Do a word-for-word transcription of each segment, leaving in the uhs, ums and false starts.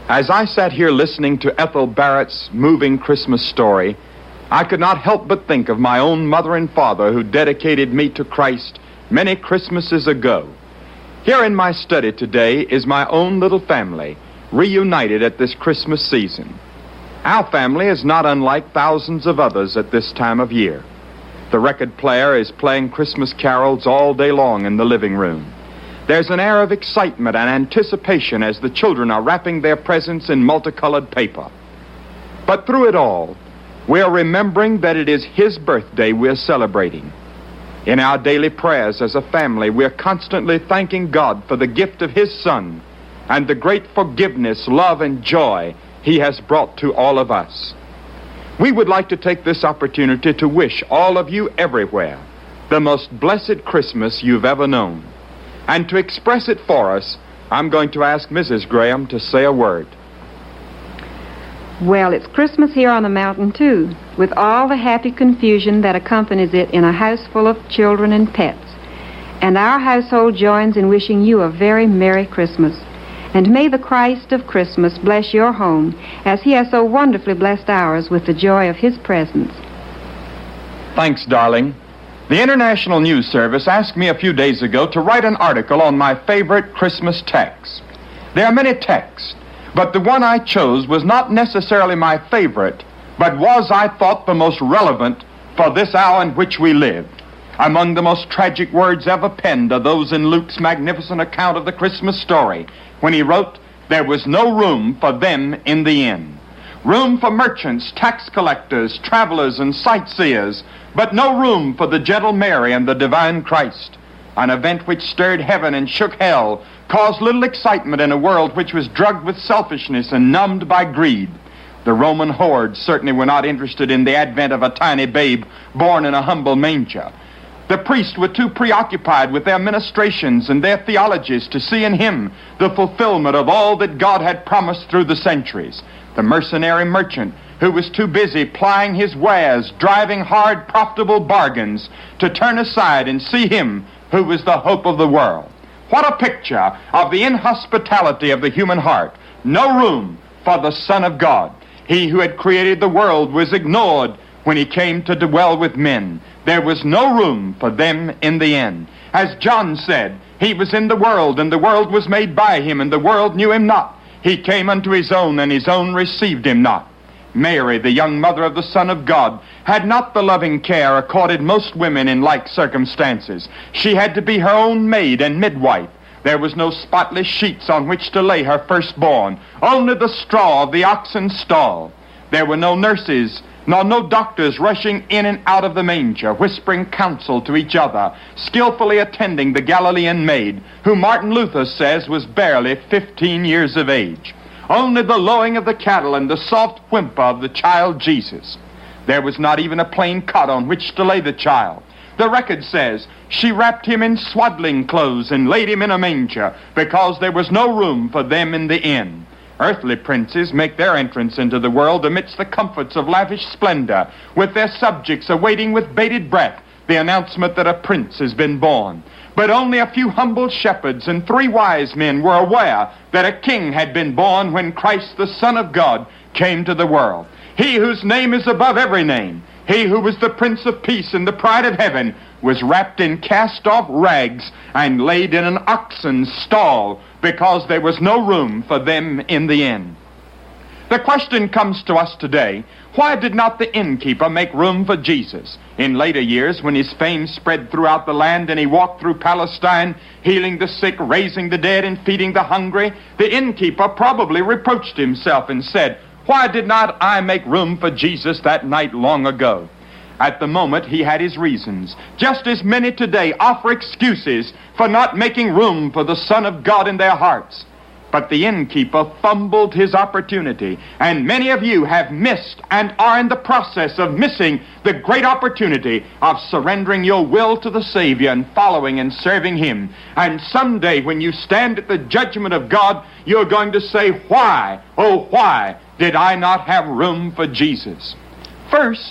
As I sat here listening to Ethel Barrett's moving Christmas story, I could not help but think of my own mother and father who dedicated me to Christ many Christmases ago. Here in my study today is my own little family, reunited at this Christmas season. Our family is not unlike thousands of others at this time of year. The record player is playing Christmas carols all day long in the living room. There's an air of excitement and anticipation as the children are wrapping their presents in multicolored paper. But through it all, we are remembering that it is His birthday we're celebrating. In our daily prayers as a family, we're constantly thanking God for the gift of His Son and the great forgiveness, love, and joy He has brought to all of us. We would like to take this opportunity to wish all of you everywhere the most blessed Christmas you've ever known. And to express it for us, I'm going to ask Missus Graham to say a word. Well, it's Christmas here on the mountain, too, with all the happy confusion that accompanies it in a house full of children and pets. And our household joins in wishing you a very Merry Christmas. And may the Christ of Christmas bless your home as He has so wonderfully blessed ours with the joy of His presence. Thanks, darling. The International News Service asked me a few days ago to write an article on my favorite Christmas texts. There are many texts, but the one I chose was not necessarily my favorite, but was, I thought, the most relevant for this hour in which we live. Among the most tragic words ever penned are those in Luke's magnificent account of the Christmas story, when he wrote, "There was no room for them in the inn." Room for merchants, tax collectors, travelers, and sightseers, but no room for the gentle Mary and the divine Christ. An event which stirred heaven and shook hell, caused little excitement in a world which was drugged with selfishness and numbed by greed. The Roman hordes certainly were not interested in the advent of a tiny babe born in a humble manger. The priests were too preoccupied with their ministrations and their theologies to see in Him the fulfillment of all that God had promised through the centuries. The mercenary merchant, who was too busy plying his wares, driving hard, profitable bargains, to turn aside and see Him who was the hope of the world. What a picture of the inhospitality of the human heart. No room for the Son of God. He who had created the world was ignored when He came to dwell with men. There was no room for them in the end. As John said, He was in the world, and the world was made by Him, and the world knew Him not. He came unto His own, and His own received Him not. Mary, the young mother of the Son of God, had not the loving care accorded most women in like circumstances. She had to be her own maid and midwife. There was no spotless sheets on which to lay her firstborn, only the straw of the oxen's stall. There were no nurses, nor no doctors rushing in and out of the manger, whispering counsel to each other, skillfully attending the Galilean maid, who Martin Luther says was barely fifteen years of age. Only the lowing of the cattle and the soft whimper of the child Jesus. There was not even a plain cot on which to lay the child. The record says she wrapped Him in swaddling clothes and laid Him in a manger, because there was no room for them in the inn. Earthly princes make their entrance into the world amidst the comforts of lavish splendor, with their subjects awaiting with bated breath the announcement that a prince has been born. But only a few humble shepherds and three wise men were aware that a king had been born when Christ, the Son of God, came to the world. He whose name is above every name, He who was the Prince of Peace and the pride of heaven, was wrapped in cast-off rags and laid in an oxen's stall, because there was no room for them in the inn. The question comes to us today, why did not the innkeeper make room for Jesus? In later years, when His fame spread throughout the land and He walked through Palestine, healing the sick, raising the dead, and feeding the hungry, the innkeeper probably reproached himself and said, "Why did not I make room for Jesus that night long ago?" At the moment, he had his reasons. Just as many today offer excuses for not making room for the Son of God in their hearts. But the innkeeper fumbled his opportunity, and many of you have missed and are in the process of missing the great opportunity of surrendering your will to the Savior and following and serving Him. And someday when you stand at the judgment of God, you're going to say, "Why, oh why, did I not have room for Jesus?" First,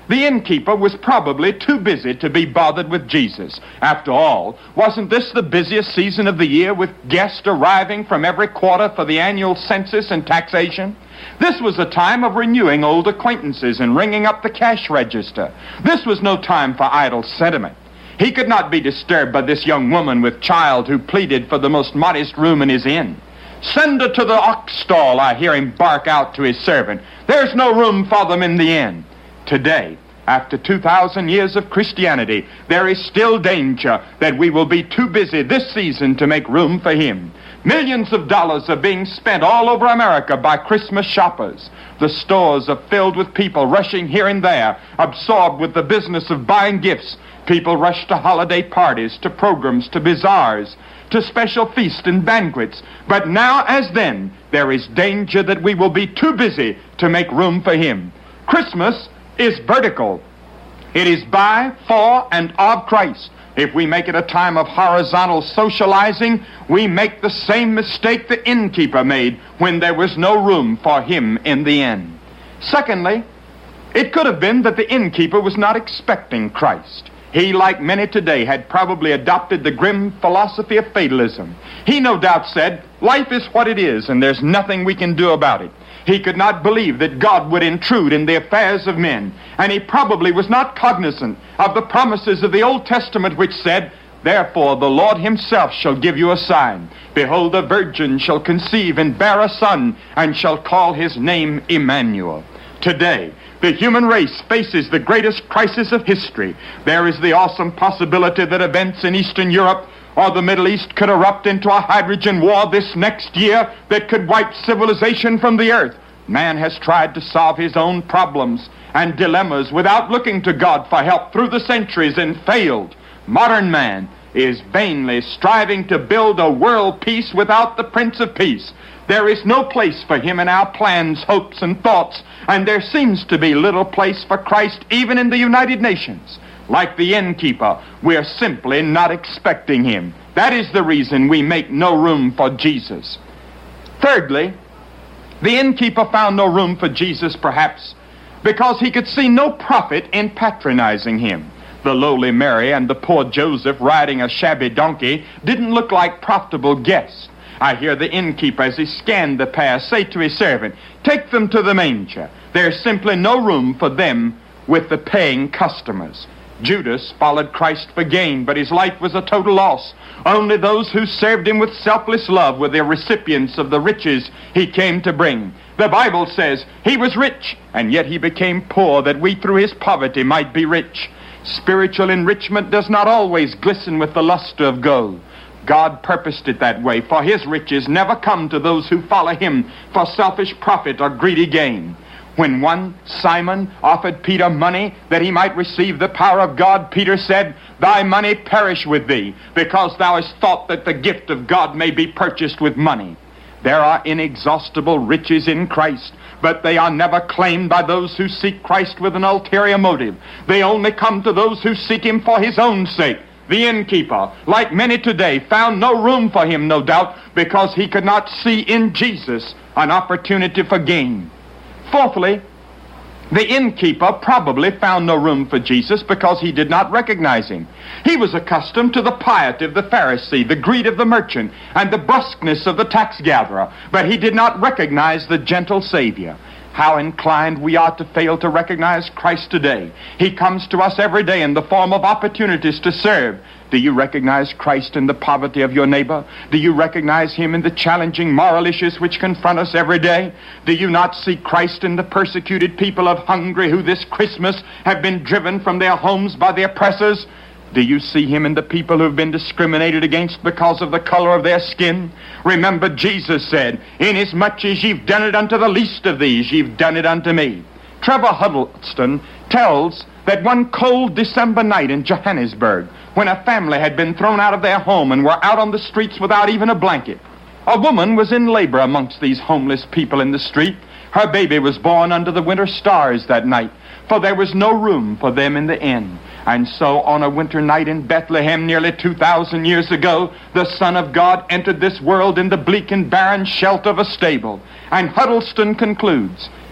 The innkeeper was probably too busy to be bothered with Jesus. After all, wasn't this the busiest season of the year, with guests arriving from every quarter for the annual census and taxation? This was a time of renewing old acquaintances and ringing up the cash register. This was no time for idle sentiment. He could not be disturbed by this young woman with child who pleaded for the most modest room in his inn. "Send her to the ox stall," I hear him bark out to his servant. "There's no room for them in the inn." Today, after two thousand years of Christianity, there is still danger that we will be too busy this season to make room for him. Millions of dollars are being spent all over America by Christmas shoppers. The stores are filled with people rushing here and there, absorbed with the business of buying gifts. People rush to holiday parties, to programs, to bazaars, to special feasts and banquets. But now, as then, there is danger that we will be too busy to make room for him. Christmas is vertical. It is by, for, and of Christ. If we make it a time of horizontal socializing, we make the same mistake the innkeeper made when there was no room for him in the inn. Secondly, it could have been that the innkeeper was not expecting Christ. He, like many today, had probably adopted the grim philosophy of fatalism. He no doubt said, "Life is what it is, and there's nothing we can do about it." He could not believe that God would intrude in the affairs of men, and he probably was not cognizant of the promises of the Old Testament which said, "Therefore the Lord himself shall give you a sign. Behold, a virgin shall conceive and bear a son, and shall call his name Emmanuel." Today, the human race faces the greatest crisis of history. There is the awesome possibility that events in Eastern Europe or the Middle East could erupt into a hydrogen war this next year that could wipe civilization from the earth. Man has tried to solve his own problems and dilemmas without looking to God for help through the centuries and failed. Modern man is vainly striving to build a world peace without the Prince of Peace. There is no place for him in our plans, hopes, and thoughts, and there seems to be little place for Christ even in the United Nations. Like the innkeeper, we're simply not expecting him. That is the reason we make no room for Jesus. Thirdly, the innkeeper found no room for Jesus, perhaps because he could see no profit in patronizing him. The lowly Mary and the poor Joseph riding a shabby donkey didn't look like profitable guests. I hear the innkeeper, as he scanned the pair, say to his servant, "Take them to the manger. There's simply no room for them with the paying customers." Judas followed Christ for gain, but his life was a total loss. Only those who served him with selfless love were the recipients of the riches he came to bring. The Bible says he was rich, and yet he became poor, that we through his poverty might be rich. Spiritual enrichment does not always glisten with the luster of gold. God purposed it that way, for his riches never come to those who follow him for selfish profit or greedy gain. When one, Simon, offered Peter money that he might receive the power of God, Peter said, "Thy money perish with thee, because thou hast thought that the gift of God may be purchased with money." There are inexhaustible riches in Christ, but they are never claimed by those who seek Christ with an ulterior motive. They only come to those who seek him for his own sake. The innkeeper, like many today, found no room for him, no doubt, because he could not see in Jesus an opportunity for gain. Fourthly, the innkeeper probably found no room for Jesus because he did not recognize him. He was accustomed to the piety of the Pharisee, the greed of the merchant, and the brusqueness of the tax gatherer, but he did not recognize the gentle Savior. How inclined we are to fail to recognize Christ today. He comes to us every day in the form of opportunities to serve. Do you recognize Christ in the poverty of your neighbor? Do you recognize him in the challenging moral issues which confront us every day? Do you not see Christ in the persecuted people of Hungary who this Christmas have been driven from their homes by the oppressors? Do you see him in the people who have been discriminated against because of the color of their skin? Remember, Jesus said, "Inasmuch as you've done it unto the least of these, you've done it unto me." Trevor Huddleston tells that one cold December night in Johannesburg, when a family had been thrown out of their home and were out on the streets without even a blanket, a woman was in labor amongst these homeless people in the street. Her baby was born under the winter stars that night, for there was no room for them in the inn. And so on a winter night in Bethlehem nearly two thousand years ago, the Son of God entered this world in the bleak and barren shelter of a stable. And Huddleston concludes,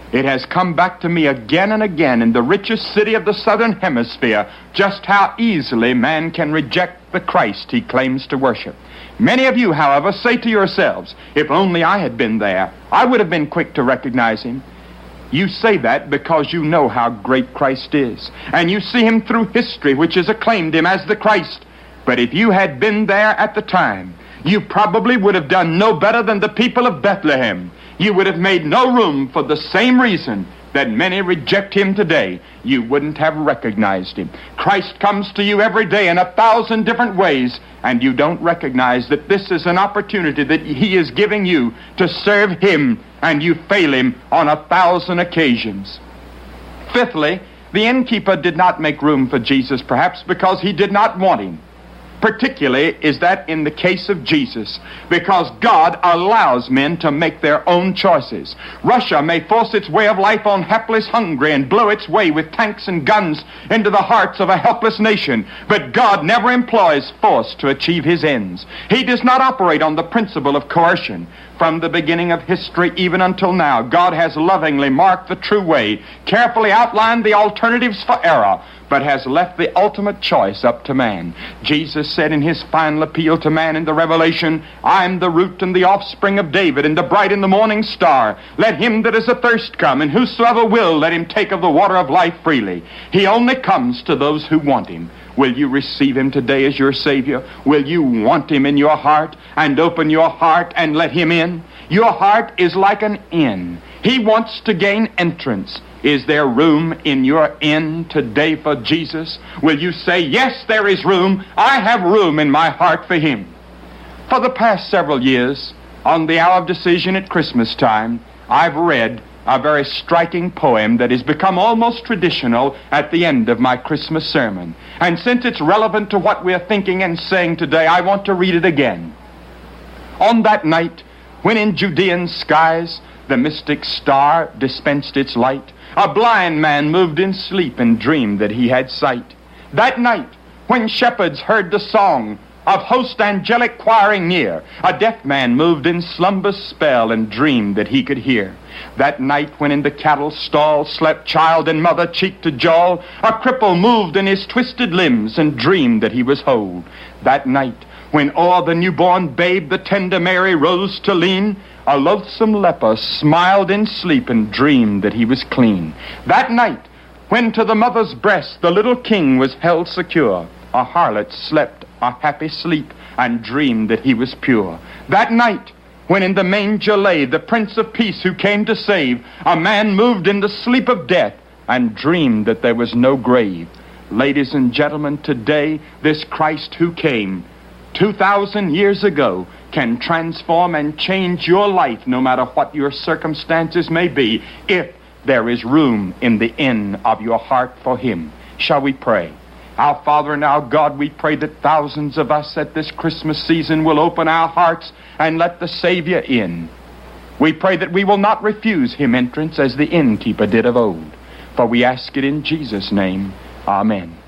It has come back to me again and again in the richest city of the southern hemisphere just how easily man can reject the Christ he claims to worship. Many of you, however, say to yourselves, if only I had been there, I would have been quick to recognize him. You say that because you know how great Christ is, and you see him through history, which has acclaimed him as the Christ. But if you had been there at the time, you probably would have done no better than the people of Bethlehem. You would have made no room for the same reason that many reject him today. You wouldn't have recognized him. Christ comes to you every day in a thousand different ways, and you don't recognize that this is an opportunity that he is giving you to serve him, and you fail him on a thousand occasions. Fifthly, the innkeeper did not make room for Jesus, perhaps because he did not want him. Particularly is that in the case of Jesus, because God allows men to make their own choices. Russia may force its way of life on hapless Hungary and blow its way with tanks and guns into the hearts of a helpless nation, but God never employs force to achieve his ends. He does not operate on the principle of coercion. From the beginning of history even until now, God has lovingly marked the true way, carefully outlined the alternatives for error, but has left the ultimate choice up to man. Jesus said in his final appeal to man in the Revelation, I'm the root and the offspring of David, and the bright and the morning star. Let him that is athirst come, and whosoever will, let him take of the water of life freely. He only comes to those who want him. Will you receive him today as your Savior? Will you want him in your heart and open your heart and let him in? Your heart is like an inn. He wants to gain entrance. Is there room in your inn today for Jesus? Will you say, yes, there is room. I have room in my heart for him. For the past several years, on the hour of decision at Christmas time, I've read a very striking poem that has become almost traditional at the end of my Christmas sermon. And since it's relevant to what we're thinking and saying today, I want to read it again. On that night, when in Judean skies the mystic star dispensed its light, a blind man moved in sleep and dreamed that he had sight. That night, when shepherds heard the song of host angelic choiring near, a deaf man moved in slumber's spell and dreamed that he could hear. That night, when in the cattle stall slept child and mother cheek to jowl, a cripple moved in his twisted limbs and dreamed that he was whole. That night, when o'er the newborn babe the tender Mary rose to lean, a loathsome leper smiled in sleep and dreamed that he was clean. That night, when to the mother's breast the little king was held secure, a harlot slept a happy sleep and dreamed that he was pure. That night, when in the manger lay the Prince of Peace who came to save, a man moved in the sleep of death and dreamed that there was no grave. Ladies and gentlemen, today, this Christ who came two thousand years ago can transform and change your life no matter what your circumstances may be, if there is room in the inn of your heart for him. Shall we pray? Our Father and our God, we pray that thousands of us at this Christmas season will open our hearts and let the Savior in. We pray that we will not refuse him entrance as the innkeeper did of old. For we ask it in Jesus' name. Amen.